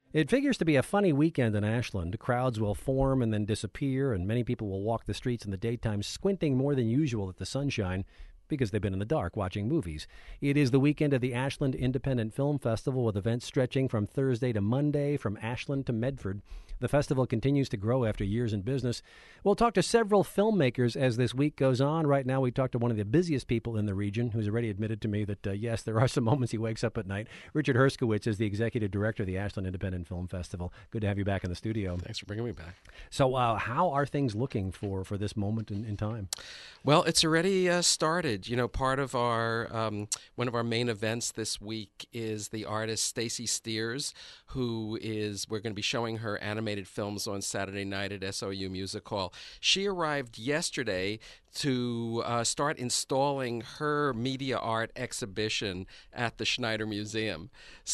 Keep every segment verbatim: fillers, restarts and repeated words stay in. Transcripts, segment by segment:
It figures to be a funny weekend in Ashland. Crowds will form and then disappear, and many people will walk the streets in the daytime squinting more than usual at the sunshine because they've been in the dark watching movies. It is the weekend of the Ashland Independent Film Festival with events stretching from Thursday to Monday from Ashland to Medford. The festival continues to grow after years in business. We'll talk to several filmmakers as this week goes on. Right now, we talk to one of the busiest people in the region who's already admitted to me that, uh, yes, there are some moments he wakes up at night. Richard Herskowitz is the executive director of the Ashland Independent Film Festival. Good to have you back in the studio. Thanks for bringing me back. So uh, how are things looking for, for this moment in, in time? Well, it's already uh, started. You know, part of our, um, one of our main events this week is the artist Stacey Steers, who is, we're going to be showing her animated films on Saturday night at S O U Music Hall. She arrived yesterday to uh, start installing her media art exhibition at the Schneider Museum.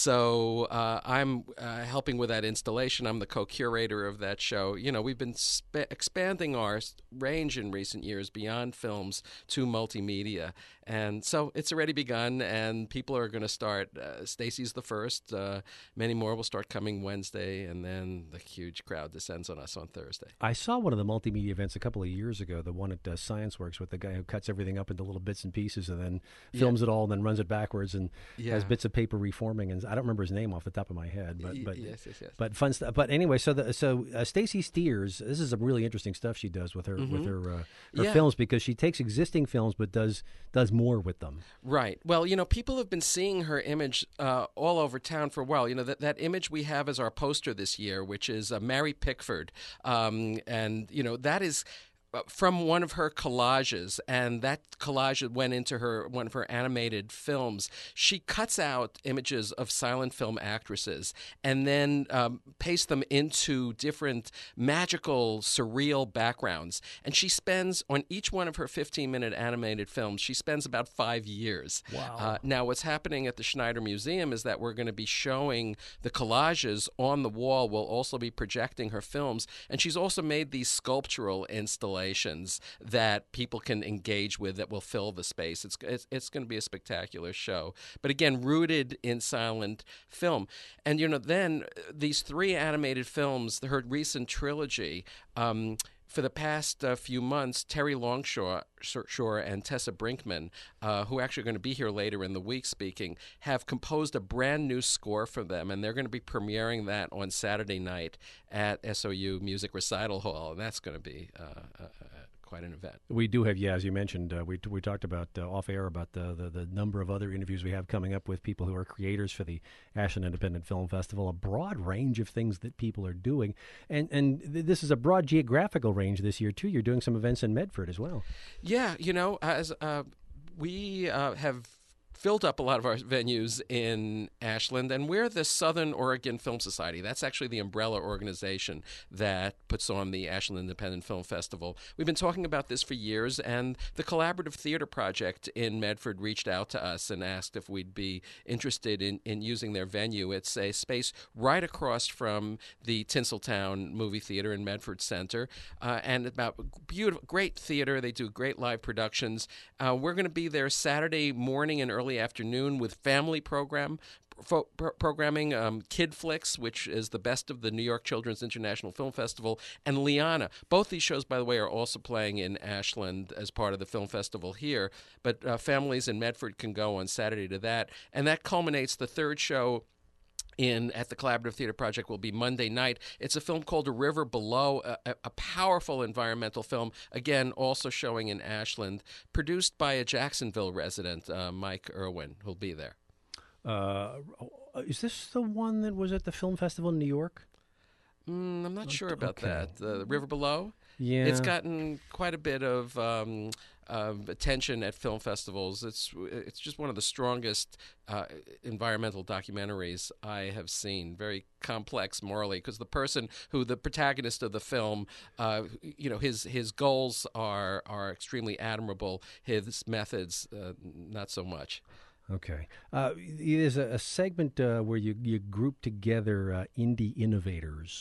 So uh, I'm uh, helping with that installation. I'm the co-curator of that show. You know, we've been sp- expanding our range in recent years beyond films to multimedia. And so it's already begun, and people are going to start. Uh, Stacey's the first. Uh, many more will start coming Wednesday, and then the huge crowd descends on us on Thursday. I saw one of the multimedia events a couple of years ago, the one at uh, Science Works with the guy who cuts everything up into little bits and pieces and then films yeah. it all and then runs it backwards and yeah. has bits of paper reforming. And I don't remember his name off the top of my head, but but yes, yes, yes. but fun stuff. But anyway, so the, so uh, Stacey Steers, this is some really interesting stuff she does with her mm-hmm. with her uh, her yeah. films, because she takes existing films but does does more with them. Right. Well, you know, people have been seeing her image uh, all over town for a while. You know, that that image we have as our poster this year, which is uh, Mary Pickford, um, and you know that is from one of her collages, and that collage went into her one of her animated films. She cuts out images of silent film actresses and then um, pastes them into different magical, surreal backgrounds. And she spends, on each one of her fifteen-minute animated films, she spends about five years. Wow. Uh, now, what's happening at the Schneider Museum is that we're going to be showing the collages on the wall. We'll also be projecting her films, and she's also made these sculptural installations that people can engage with that will fill the space. It's it's, it's going to be a spectacular show. But again, rooted in silent film. And, you know, then these three animated films, her recent trilogy, um, for the past uh, few months, Terry Longshore Shore and Tessa Brinkman, uh, who are actually going to be here later in the week speaking, have composed a brand new score for them, and they're going to be premiering that on Saturday night at S O U Music Recital Hall, and that's going to be uh, uh, uh, quite an event. We do have, yeah, as you mentioned, uh, we we talked about uh, off air about the, the the number of other interviews we have coming up with people who are creators for the Ashland Independent Film Festival, a broad range of things that people are doing. And and th- this is a broad geographical range this year, too. You're doing some events in Medford as well. Yeah, you know, as uh, we uh, have filled up a lot of our venues in Ashland, and we're the Southern Oregon Film Society. That's actually the umbrella organization that puts on the Ashland Independent Film Festival. We've been talking about this for years, and the Collaborative Theater Project in Medford reached out to us and asked if we'd be interested in, in using their venue. It's a space right across from the Tinseltown Movie Theater in Medford Center, uh, and about beautiful, great theater. They do great live productions. Uh, we're going to be there Saturday morning and early afternoon with family program fo- pro- programming, um, Kid Flicks, which is the best of the New York Children's International Film Festival, and Liana. Both these shows, by the way, are also playing in Ashland as part of the film festival here, but uh, families in Medford can go on Saturday to that, and that culminates the third show in at the Collaborative Theater Project will be Monday night. It's a film called A River Below, a, a powerful environmental film, again, also showing in Ashland, produced by a Jacksonville resident, uh, Mike Irwin, who'll be there. Uh, is this the one that was at the film festival in New York? Mm, I'm not sure about okay. that. Uh, River Below? Yeah. It's gotten quite a bit of um, uh, attention at film festivals. It's it's just one of the strongest uh, environmental documentaries I have seen. Very complex morally, because the person who the protagonist of the film, uh, you know, his his goals are are extremely admirable. His methods, uh, not so much. Okay. Uh, there's a, a segment uh, where you, you group together uh, indie innovators.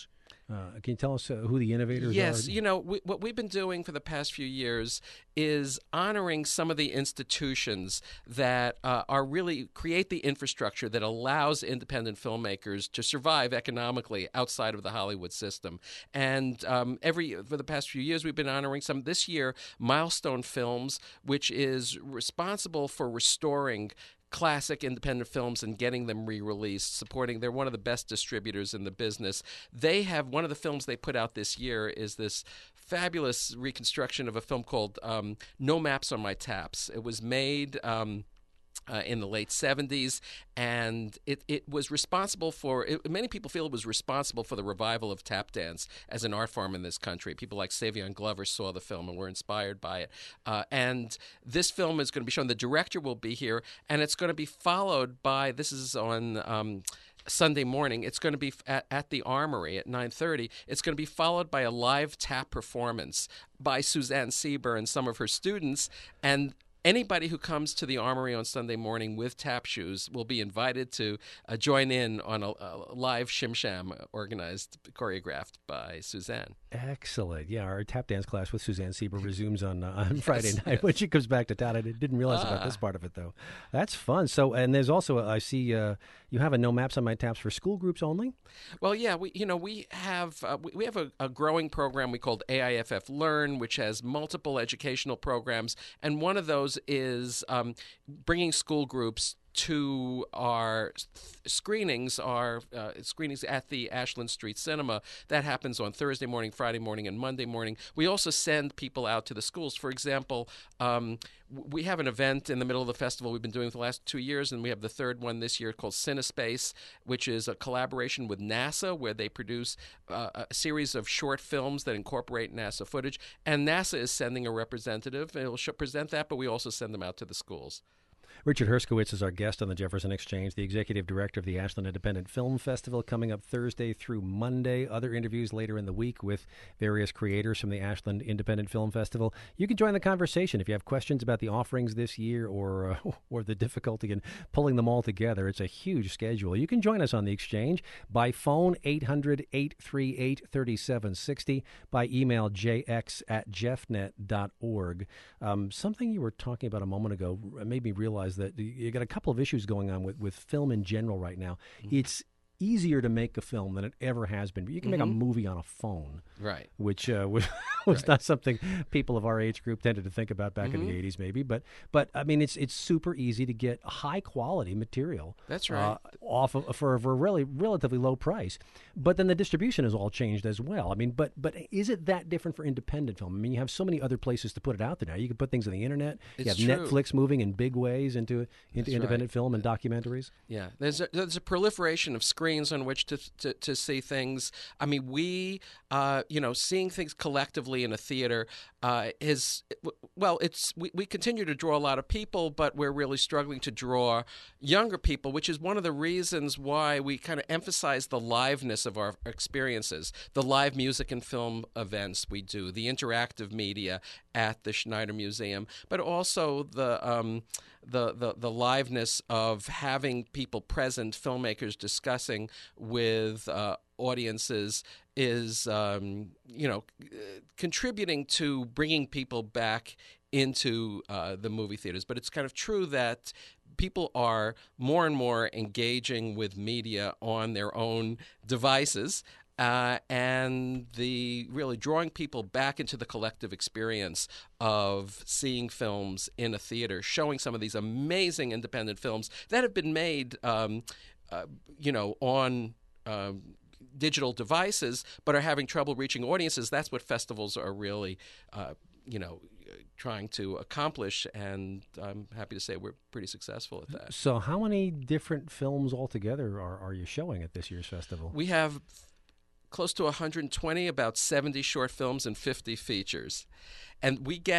Uh, can you tell us uh, who the innovators Yes, are? you know, we, what we've been doing for the past few years is honoring some of the institutions that uh, are really create the infrastructure that allows independent filmmakers to survive economically outside of the Hollywood system. And um, every for the past few years, we've been honoring some. This year, Milestone Films, which is responsible for restoring classic independent films and getting them re-released, supporting. They're one of the best distributors in the business. They have one of the films they put out this year is this fabulous reconstruction of a film called um, No Maps on My Taps. It was made Um, Uh, in the late seventies, and it, it was responsible for, it, many people feel it was responsible for the revival of tap dance as an art form in this country. People like Savion Glover saw the film and were inspired by it. Uh, and this film is going to be shown, the director will be here, and it's going to be followed by, this is on Um, Sunday morning. It's going to be at, at the Armory at nine thirty. It's going to be followed by a live tap performance by Suzanne Sieber and some of her students, and anybody who comes to the Armory on Sunday morning with tap shoes will be invited to uh, join in on a, a live shim sham organized, choreographed by Suzanne. Excellent. Yeah, our tap dance class with Suzanne Sieber resumes on uh, on Friday Yes, night yes. when she comes back to town. I didn't realize Ah. about this part of it, though. That's fun. So, and there's also, a, I see uh, you have a No Maps on My Taps for school groups only? Well, yeah, we you know we have uh, we, we have a, a growing program we called A I F F Learn, which has multiple educational programs, and one of those is um, bringing school groups to our screenings, our uh, screenings at the Ashland Street Cinema. That happens on Thursday morning, Friday morning, and Monday morning. We also send people out to the schools. For example, um, we have an event in the middle of the festival we've been doing for the last two years, and we have the third one this year called Cinespace, which is a collaboration with NASA, where they produce uh, a series of short films that incorporate NASA footage. And NASA is sending a representative, and it'll sh- present that, but we also send them out to the schools. Richard Herskowitz is our guest on the Jefferson Exchange, the executive director of the Ashland Independent Film Festival, coming up Thursday through Monday. Other interviews later in the week with various creators from the Ashland Independent Film Festival. You can join the conversation if you have questions about the offerings this year or uh, or the difficulty in pulling them all together. It's a huge schedule. You can join us on the Exchange by phone, eight hundred, eight three eight, three seven six zero, by email, j x at jeffnet dot org. Um, something you were talking about a moment ago made me realize that you got a couple of issues going on with, with film in general right now. Mm-hmm. It's easier to make a film than it ever has been. You can mm-hmm. make a movie on a phone, right? Which uh, was, was right. not something people of our age group tended to think about back mm-hmm. in the eighties, maybe. But but I mean, it's it's super easy to get high quality material. That's right. Uh, off of, for for a really relatively low price. But then the distribution has all changed as well. I mean, but but is it that different for independent film? I mean, you have so many other places to put it out there now. You can put things on the internet. It's you have true. Netflix moving in big ways into into That's independent right. film and documentaries. Yeah, there's a, there's a proliferation of screens on which to to, to see things. I mean, we, uh, you know, seeing things collectively in a theater uh, is, well, it's we, we continue to draw a lot of people, but we're really struggling to draw younger people, which is one of the reasons why we kind of emphasize the liveness of our experiences, the live music and film events we do, the interactive media at the Schneider Museum, but also the um, the, the the liveness of having people present, filmmakers discussing with uh, audiences is, um, you know, contributing to bringing people back into uh, the movie theaters. But it's kind of true that people are more and more engaging with media on their own devices. Uh, and the really drawing people back into the collective experience of seeing films in a theater, showing some of these amazing independent films that have been made, um, uh, you know, on um, digital devices, but are having trouble reaching audiences. That's what festivals are really, uh, you know, trying to accomplish, and I'm happy to say we're pretty successful at that. So how many different films altogether are, are you showing at this year's festival? We have close to one hundred twenty, about seventy short films and fifty features. And we get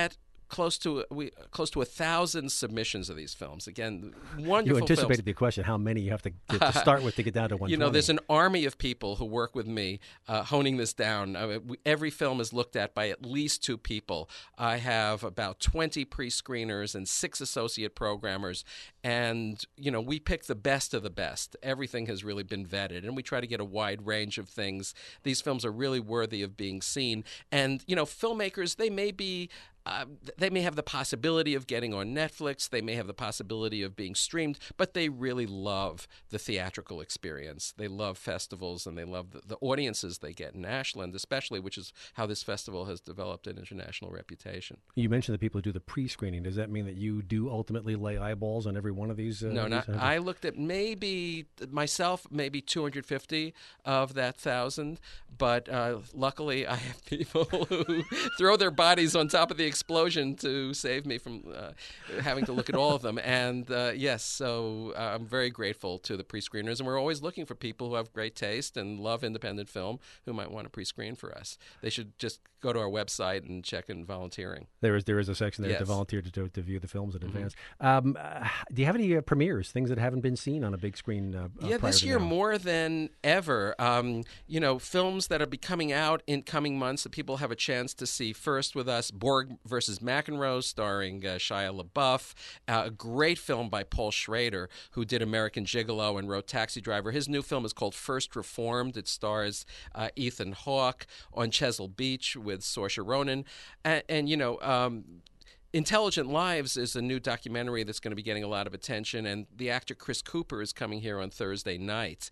close to we close to a thousand submissions of these films. Again, wonderful. You anticipated films. the question: how many you have to, to, to start with to get down to one twenty? You know, there's an army of people who work with me uh, honing this down. Uh, we, every film is looked at by at least two people. I have about twenty pre-screeners and six associate programmers, and you know, we pick the best of the best. Everything has really been vetted, and we try to get a wide range of things. These films are really worthy of being seen, and you know, filmmakers, they may be. Uh, they may have the possibility of getting on Netflix. They may have the possibility of being streamed, but they really love the theatrical experience. They love festivals, and they love the, the audiences they get in Ashland, especially, which is how this festival has developed an international reputation. You mentioned the people who do the pre-screening. Does that mean that you do ultimately lay eyeballs on every one of these? Uh, no, these not. uh, I looked at maybe myself, maybe two hundred fifty of that thousand, but uh, luckily I have people who throw their bodies on top of the explosion to save me from uh, having to look at all of them. And uh, yes, so uh, I'm very grateful to the pre-screeners, and we're always looking for people who have great taste and love independent film who might want to pre-screen for us. They should just go to our website and check in volunteering. There is there is a section there yes. to volunteer to, to, to view the films in mm-hmm. advance. Um, uh, do you have any uh, premieres, things that haven't been seen on a big screen? Uh, yeah, uh, this year now? more than ever. Um, you know, films that are be coming out in coming months that people have a chance to see first with us. Borg versus McEnroe, starring uh, Shia LaBeouf, uh, a great film by Paul Schrader, who did American Gigolo and wrote Taxi Driver. His new film is called First Reformed. It stars uh, Ethan Hawke. On Chesil Beach with Saoirse Ronan, and, and you know. Um, Intelligent Lives is a new documentary that's going to be getting a lot of attention, and the actor Chris Cooper is coming here on Thursday night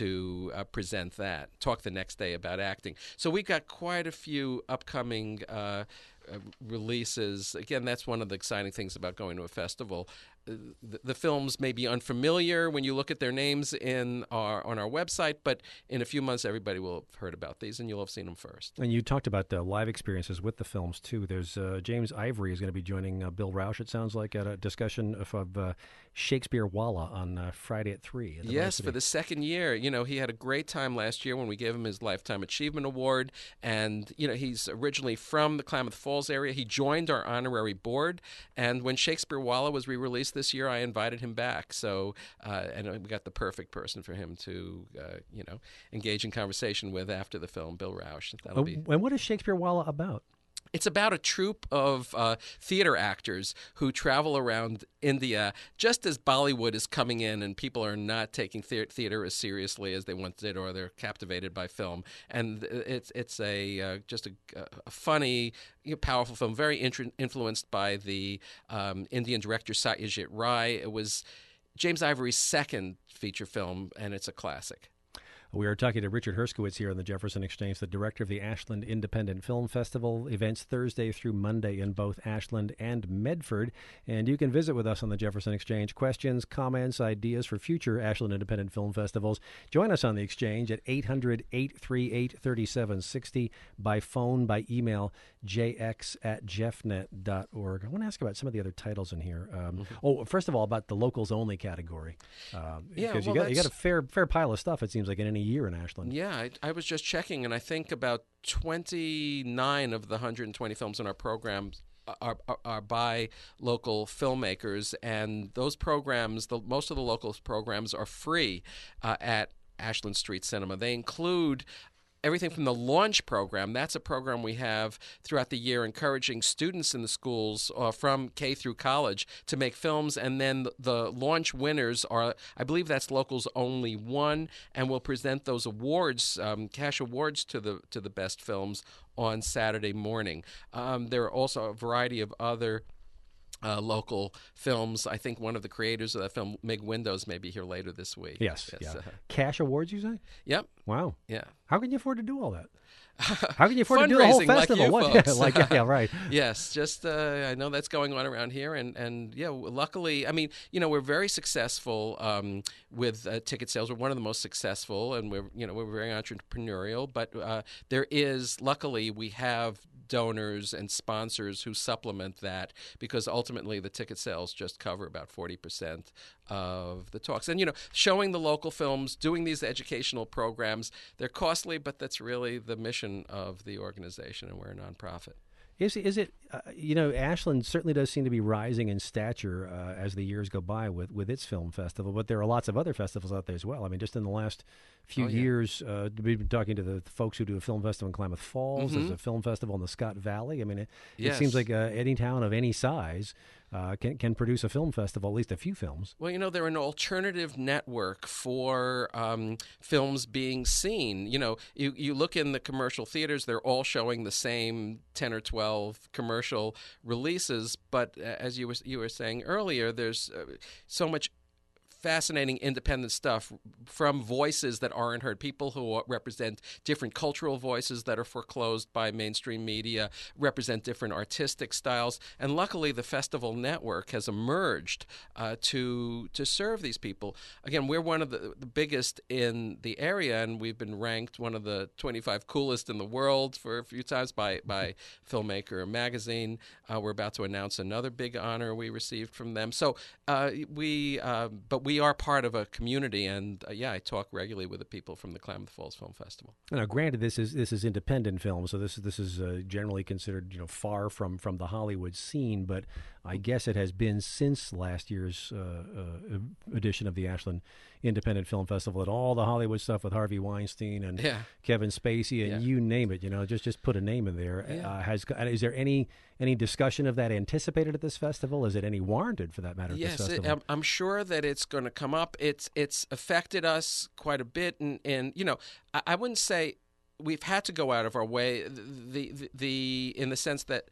to uh, present that, talk the next day about acting. So we've got quite a few upcoming uh, uh, releases. Again, that's one of the exciting things about going to a festival. The, the films may be unfamiliar when you look at their names in our on our website, but in a few months, everybody will have heard about these, and you'll have seen them first. And you talked about the live experiences with the films, too. There's uh, James Ivory is going to be joining uh, Bill Rausch, it sounds like, at a discussion of, of uh, Shakespeare Walla on uh, Friday at three. At the yes, Varsity. For the second year. You know, he had a great time last year when we gave him his Lifetime Achievement Award, and, you know, he's originally from the Klamath Falls area. He joined our honorary board, and when Shakespeare Walla was re-released this year, I invited him back. So, uh, and we got the perfect person for him to, uh, you know, engage in conversation with after the film, Bill Rausch. That'll uh, be. And what is Shakespeare Walla about? It's about a troupe of uh, theater actors who travel around India just as Bollywood is coming in and people are not taking the- theater as seriously as they once did, or they're captivated by film. And it's it's a uh, just a, a funny, you know, powerful film, very intru- influenced by the um, Indian director Satyajit Ray. It was James Ivory's second feature film, and it's a classic. We are talking to Richard Herskowitz here on the Jefferson Exchange, the director of the Ashland Independent Film Festival. Events Thursday through Monday in both Ashland and Medford. And you can visit with us on the Jefferson Exchange. Questions, comments, ideas for future Ashland Independent Film Festivals. Join us on the Exchange at eight hundred, eight three eight, three seven six zero, by phone, by email, j x at jeffnet dot org. I want to ask about some of the other titles in here. Um, mm-hmm. Oh, first of all, about the locals only category. Uh, yeah, because well, you got, you got a fair fair pile of stuff, it seems like, in any year in Ashland. Yeah, I, I was just checking, and I think about twenty-nine of the one hundred twenty films in our program are, are, are by local filmmakers, and those programs, the, most of the local programs are free uh, at Ashland Street Cinema. They include everything from the Launch program. That's a program we have throughout the year encouraging students in the schools uh, from K through college to make films, and then the Launch winners are, I believe that's Locals Only One, and we'll present those awards, um, cash awards to the to the best films on Saturday morning. Um, there are also a variety of other Uh, local films. I think one of the creators of that film, Mig Windows, may be here later this week. Yes. yes Yeah. uh, Cash awards, you say? Yep. Wow. Yeah. How can you afford to do all that? How can you afford to do the whole Fundraising festival? like you What? folks. like, yeah, right. Yes, just uh, I know that's going on around here, and, and yeah, luckily, I mean, you know, we're very successful um, with uh, ticket sales. We're one of the most successful, and we're you know we're very entrepreneurial. But uh, there is, luckily, we have donors and sponsors who supplement that, because ultimately the ticket sales just cover about forty percent of the talks. And, you know, showing the local films, doing these educational programs, they're costly, but that's really the mission of the organization, and we're a nonprofit. Is is it? Uh, you know, Ashland certainly does seem to be rising in stature uh, as the years go by with, with its film festival. But there are lots of other festivals out there as well. I mean, just in the last few Oh, yeah. years, uh, we've been talking to the folks who do a film festival in Klamath Falls. Mm-hmm. There's a film festival in the Scott Valley. I mean, it, it Yes. seems like uh, any town of any size uh, can can produce a film festival, at least a few films. Well, you know, they're an alternative network for um, films being seen. You know, you, you look in the commercial theaters, they're all showing the same ten or twelve commercial releases. But uh, as you were, you were saying earlier, there's uh, so much fascinating independent stuff from voices that aren't heard, people who represent different cultural voices that are foreclosed by mainstream media, represent different artistic styles, and luckily the festival network has emerged uh, to to serve these people. Again, we're one of the, the biggest in the area, and we've been ranked one of the twenty-five coolest in the world for a few times by, by Filmmaker magazine. Uh, we're about to announce another big honor we received from them. So uh, we, uh, but we We are part of a community, and uh, yeah, I talk regularly with the people from the Klamath Falls Film Festival. Now, granted, this is this is independent film, so this this is uh, generally considered, you know, far from, from the Hollywood scene. But I guess it has been since last year's uh, uh, edition of the Ashland Independent Film Festival that all the Hollywood stuff with Harvey Weinstein and Yeah. Kevin Spacey and Yeah. you name it, you know, just just put a name in there. Yeah. Uh, has is there any any discussion of that anticipated at this festival? Is it any warranted for that matter? At Yes, this it, festival? I'm, I'm sure that it's going to come up. It's it's affected us quite a bit, and, and you know, I, I wouldn't say we've had to go out of our way. The, the the in the sense that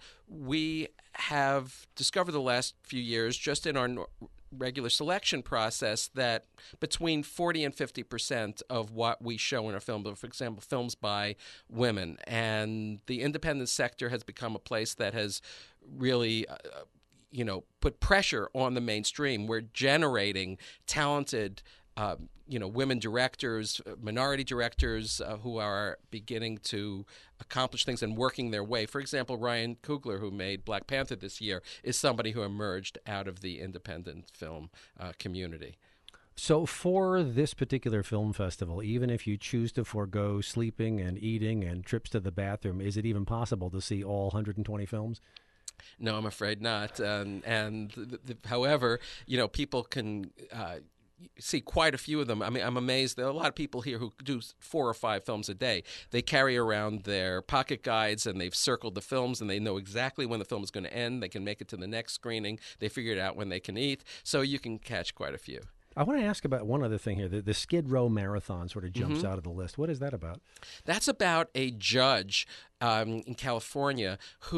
we have discovered the last few years, just in our nor- regular selection process, that between forty and fifty percent of what we show in a film, for example, films by women, and the independent sector has become a place that has really uh, you know, put pressure on the mainstream. We're generating talented, uh, you know, women directors, minority directors uh, who are beginning to accomplish things and working their way. For example, Ryan Coogler, who made Black Panther this year, is somebody who emerged out of the independent film uh, community. So for this particular film festival, even if you choose to forego sleeping and eating and trips to the bathroom, is it even possible to see all one hundred twenty films? No, I'm afraid not. Um, and the, the, however, you know, people can uh, see quite a few of them. I mean, I'm amazed. There are a lot of people here who do four or five films a day. They carry around their pocket guides, and they've circled the films, and they know exactly when the film is going to end. They can make it to the next screening. They figured out when they can eat. So you can catch quite a few. I want to ask about one other thing here. The, the Skid Row Marathon sort of jumps Mm-hmm. out of the list. What is that about? That's about a judge um, in California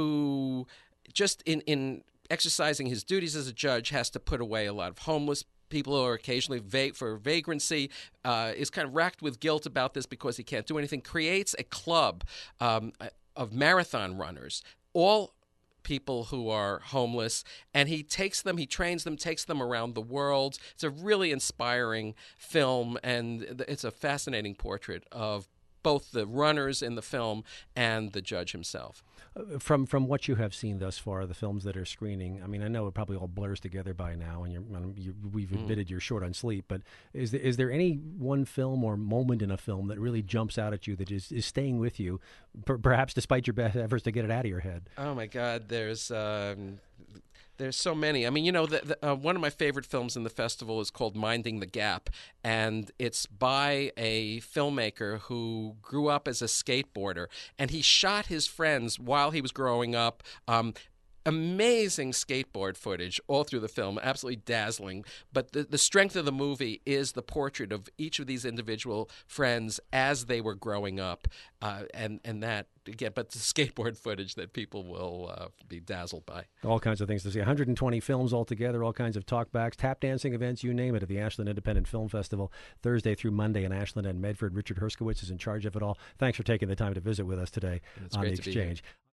who just in, in exercising his duties as a judge has to put away a lot of homeless people who are occasionally va- for vagrancy, uh, is kind of racked with guilt about this because he can't do anything, creates a club um, of marathon runners, all people who are homeless, and he takes them, he trains them, takes them around the world. It's a really inspiring film, and it's a fascinating portrait of both the runners in the film and the judge himself. Uh, From from what you have seen thus far, the films that are screening, I mean, I know it probably all blurs together by now, and you're, you, we've admitted you're short on sleep, but is there, is there any one film or moment in a film that really jumps out at you that is, is staying with you, per, perhaps despite your best efforts to get it out of your head? Oh, my God, there's... Um, There's so many. I mean, you know, the, the, uh, one of my favorite films in the festival is called Minding the Gap, and it's by a filmmaker who grew up as a skateboarder, and he shot his friends while he was growing up. Um, amazing skateboard footage all through the film, absolutely dazzling. But the, the strength of the movie is the portrait of each of these individual friends as they were growing up, uh, and and that again, but the skateboard footage that people will uh, be dazzled by. All kinds of things to see. one hundred twenty films altogether, all kinds of talkbacks, tap dancing events, you name it, at the Ashland Independent Film Festival, Thursday through Monday in Ashland and Medford. Richard Herskowitz is in charge of it all. Thanks for taking the time to visit with us today It's on great The to be here. Exchange.